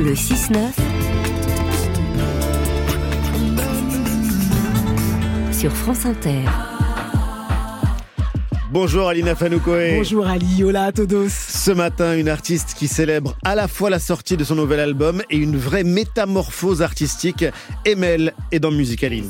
Le 6-9 sur France Inter. Bonjour Alina Fanoukoé. Bonjour Ali, hola à todos. Ce matin, une artiste qui célèbre à la fois la sortie de son nouvel album et une vraie métamorphose artistique. Emel est dans Musicaline.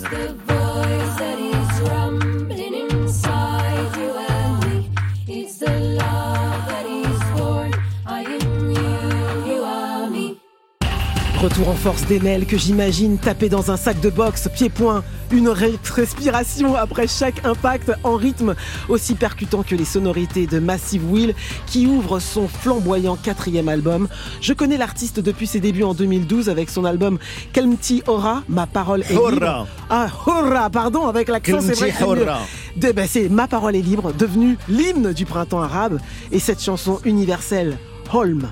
Retour en force d'Emel que j'imagine taper dans un sac de boxe, pied-point, une respiration après chaque impact en rythme aussi percutant que les sonorités de Massive Will qui ouvre son flamboyant 4e album. Je connais l'artiste depuis ses débuts en 2012 avec son album Kelmti Hora, Ma parole est libre. Hora, pardon, avec l'accent, c'est vrai que c'est Ma parole est libre, devenu l'hymne du printemps arabe et cette chanson universelle, Holm.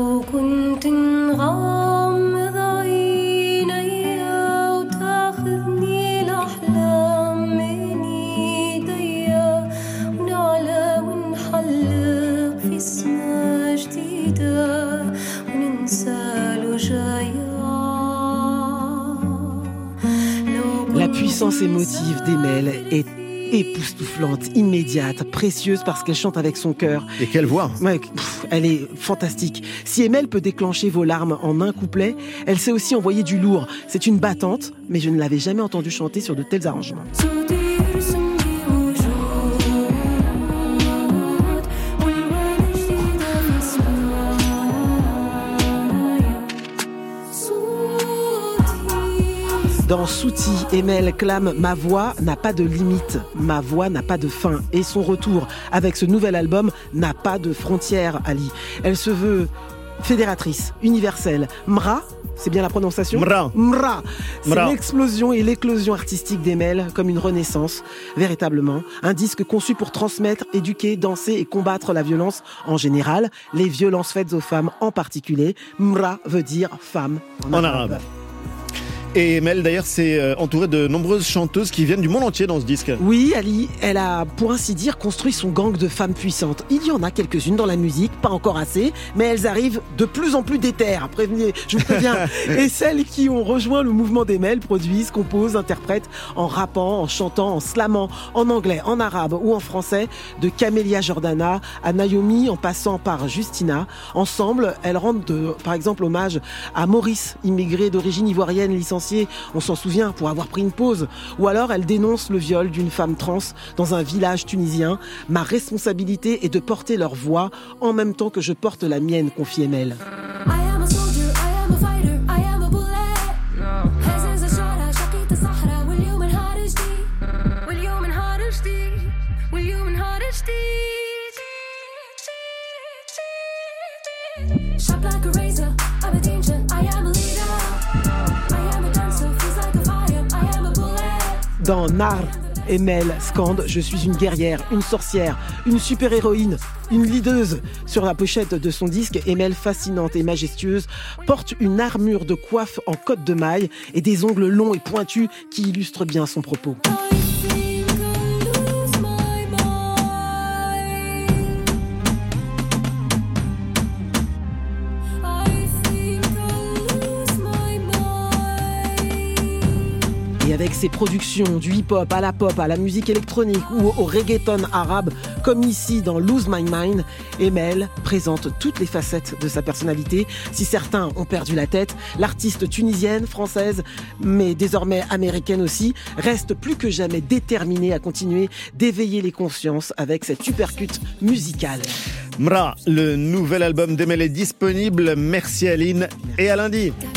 La puissance émotive d'Emel est époustouflante, immédiate, précieuse parce qu'elle chante avec son cœur. Et quelle voix! Ouais, elle est fantastique. Si Emel peut déclencher vos larmes en un couplet, elle sait aussi envoyer du lourd. C'est une battante, mais je ne l'avais jamais entendue chanter sur de tels arrangements. Dans Souti, Emel clame « Ma voix n'a pas de limite, ma voix n'a pas de fin ». Et son retour avec ce nouvel album n'a pas de frontières, Ali. Elle se veut fédératrice, universelle. Mra, c'est bien la prononciation ? Mra. C'est l'explosion et l'éclosion artistique d'Emel comme une renaissance, véritablement. Un disque conçu pour transmettre, éduquer, danser et combattre la violence en général, les violences faites aux femmes en particulier. Mra veut dire femme en arabe. Et Emel, d'ailleurs, s'est entourée de nombreuses chanteuses qui viennent du monde entier dans ce disque. Oui, Ali, elle a, pour ainsi dire, construit son gang de femmes puissantes. Il y en a quelques-unes dans la musique, pas encore assez, mais elles arrivent de plus en plus déterres, je vous préviens. Et celles qui ont rejoint le mouvement d'Emel produisent, composent, interprètent en rappant, en chantant, en slamant, en anglais, en arabe ou en français, de Camélia Jordana à Naomi en passant par Justina. Ensemble, elles rendent par exemple hommage à Maurice, immigré d'origine ivoirienne licencié, on s'en souvient, pour avoir pris une pause. Ou alors elle dénonce le viol d'une femme trans dans un village tunisien. Ma responsabilité est de porter leur voix en même temps que je porte la mienne, confie Emel. Dans Nar, Emel scande « Je suis une guerrière, une sorcière, une super-héroïne, une leaduse ». Sur la pochette de son disque, Emel, fascinante et majestueuse, porte une armure de coiffe en cotte de maille et des ongles longs et pointus qui illustrent bien son propos. Et avec ses productions du hip-hop à la pop, à la musique électronique ou au reggaeton arabe, comme ici dans Lose My Mind, Emel présente toutes les facettes de sa personnalité. Si certains ont perdu la tête, l'artiste tunisienne, française, mais désormais américaine aussi, reste plus que jamais déterminée à continuer d'éveiller les consciences avec cette uppercut musicale. Mra, le nouvel album d'Emel est disponible. Merci Aline et à lundi.